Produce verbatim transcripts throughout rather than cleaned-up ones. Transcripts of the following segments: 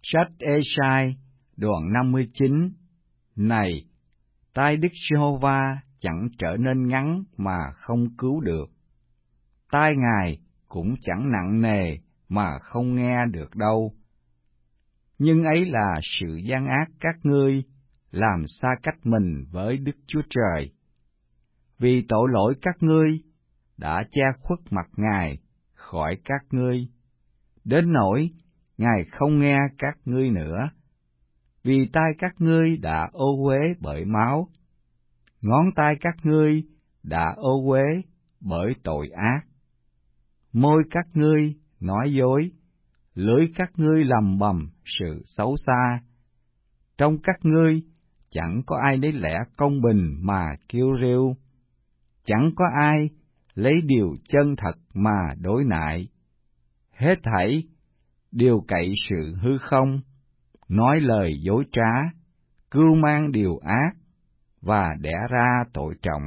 Sách Ê-sai, đoạn năm mươi chín. Này, tai Đức Giê-hô-va chẳng trở nên ngắn mà không cứu được, tai Ngài cũng chẳng nặng nề mà không nghe được đâu. Nhưng ấy là sự gian ác các ngươi, làm xa cách mình với Đức Chúa Trời. Vì tội lỗi các ngươi đã che khuất mặt Ngài khỏi các ngươi, đến nỗi Ngài không nghe các ngươi nữa. Vì tai các ngươi đã ô uế bởi máu, ngón tay các ngươi đã ô uế bởi tội ác. Môi các ngươi nói dối, lưỡi các ngươi lầm bầm sự xấu xa. Trong các ngươi chẳng có ai lấy lẽ công bình mà kêu rêu, chẳng có ai lấy điều chân thật mà đối nại. Hết thảy đều cậy sự hư không, nói lời dối trá, cưu mang điều ác, và đẻ ra tội trọng.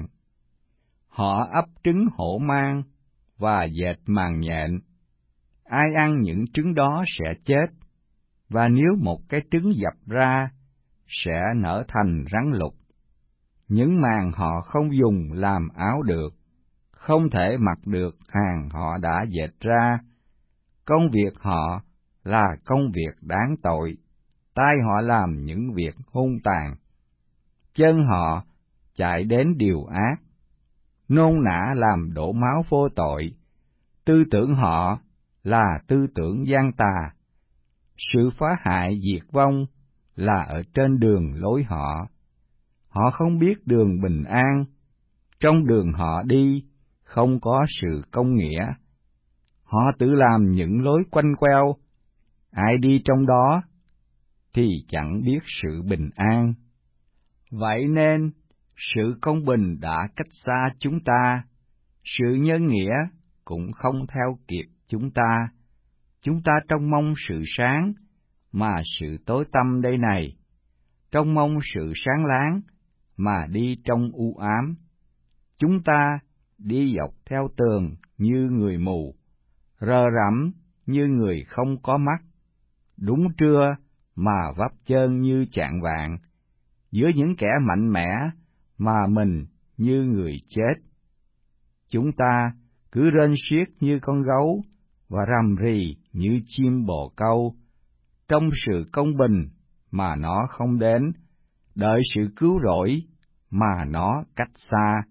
Họ ấp trứng hổ mang và dệt màng nhện. Ai ăn những trứng đó sẽ chết, và nếu một cái trứng dập ra, sẽ nở thành rắn lục. Những màng họ không dùng làm áo được, không thể mặc được hàng họ đã dệt ra. Công việc họ là công việc đáng tội, tay họ làm những việc hung tàn. Chân họ chạy đến điều ác, nôn nã làm đổ máu vô tội. Tư tưởng họ là tư tưởng gian tà, sự phá hại diệt vong là ở trên đường lối họ. Họ không biết đường bình an, trong đường họ đi không có sự công nghĩa. Họ tự làm những lối quanh queo, ai đi trong đó thì chẳng biết sự bình an. Vậy nên, sự công bình đã cách xa chúng ta, sự nhân nghĩa cũng không theo kịp chúng ta. Chúng ta trông mong sự sáng, mà sự tối tăm đây này, trông mong sự sáng láng, mà đi trong u ám. Chúng ta đi dọc theo tường như người mù, rờ rẫm như người không có mắt, đúng trưa mà vấp chân như chạng vạng, giữa những kẻ mạnh mẽ mà mình như người chết. Chúng ta cứ rên xiết như con gấu và rầm rì như chim bồ câu, trong sự công bình mà nó không đến, đợi sự cứu rỗi mà nó cách xa.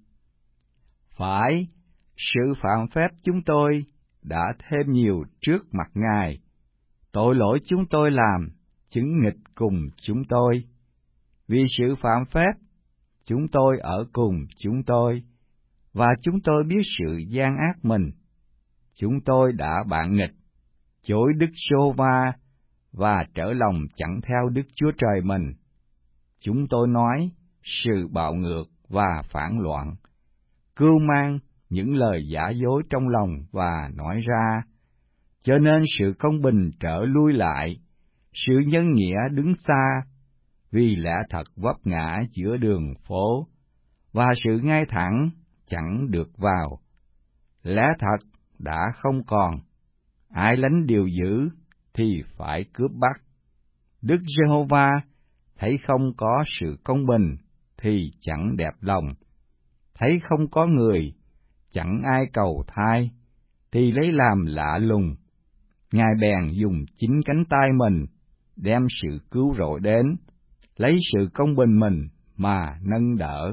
Phải, sự phạm phép chúng tôi đã thêm nhiều trước mặt Ngài, tội lỗi chúng tôi làm chứng nghịch cùng chúng tôi. Vì sự phạm phép, chúng tôi ở cùng chúng tôi, và chúng tôi biết sự gian ác mình. Chúng tôi đã bạn nghịch, chối Đức Giê-hô-va và trở lòng chẳng theo Đức Chúa Trời mình. Chúng tôi nói sự bạo ngược và phản loạn, cưu mang những lời giả dối trong lòng và nói ra, cho nên sự công bình trở lui lại, sự nhân nghĩa đứng xa, vì lẽ thật vấp ngã giữa đường phố, và sự ngay thẳng chẳng được vào. Lẽ thật đã không còn, ai lánh điều dữ thì phải cướp bắt. Đức Giê-hô-va thấy không có sự công bình thì chẳng đẹp lòng, thấy không có người, chẳng ai cầu thai, thì lấy làm lạ lùng. Ngài bèn dùng chính cánh tay mình, đem sự cứu rỗi đến, lấy sự công bình mình mà nâng đỡ.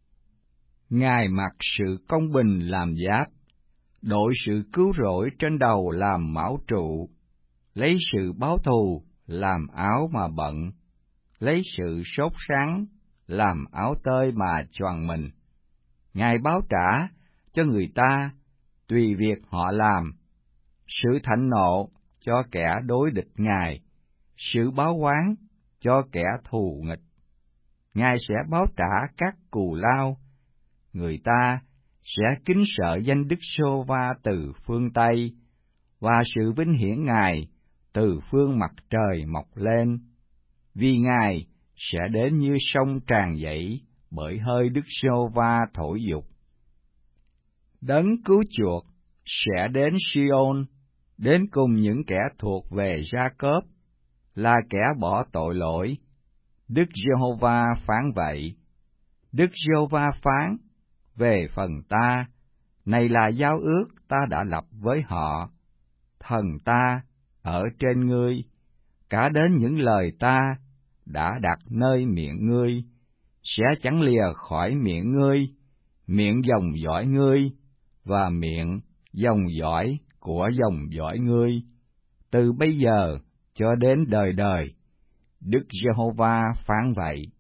Ngài mặc sự công bình làm giáp, đội sự cứu rỗi trên đầu làm mão trụ, lấy sự báo thù làm áo mà bận, lấy sự sốt sắng làm áo tơi mà choàng mình. Ngài báo trả cho người ta tùy việc họ làm, sự thạnh nộ cho kẻ đối địch Ngài, sự báo oán cho kẻ thù nghịch. Ngài sẽ báo trả các cù lao, người ta sẽ kính sợ danh Đức Giê-hô-va từ phương Tây, và sự vinh hiển Ngài từ phương mặt trời mọc lên. Vì Ngài sẽ đến như sông tràn dậy bởi hơi Đức Giê-hô-va thổi dục. Đấng cứu chuộc sẽ đến Si-ôn, đến cùng những kẻ thuộc về Gia-cốp, là kẻ bỏ tội lỗi. Đức Giê-hô-va phán vậy. Đức Giê-hô-va phán, về phần ta, này là giao ước ta đã lập với họ. Thần ta ở trên ngươi, cả đến những lời ta đã đặt nơi miệng ngươi, sẽ chẳng lìa khỏi miệng ngươi, miệng dòng dõi ngươi, và miệng dòng dõi của dòng dõi ngươi, từ bây giờ cho đến đời đời. Đức Giê-hô-va phán vậy.